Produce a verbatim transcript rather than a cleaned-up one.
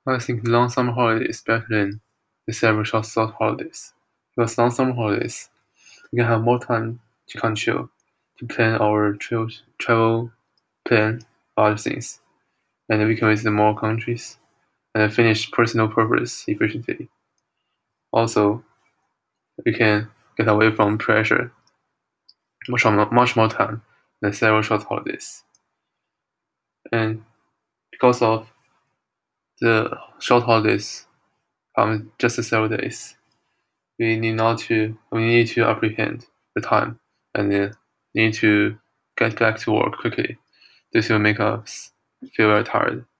I think long summer holiday is better than the several short short holidays. Because long summer holidays, we can have more time to control, to plan our travel, travel plan, other things, and we can visit more countries and finish personal purpose efficiently. Also, we can get away from pressure much more, much more time than several short holidays. And because of the short holidays come just several days, we need not to we need to apprehend the time and uh, need to get back to work quickly. This will make us feel very tired.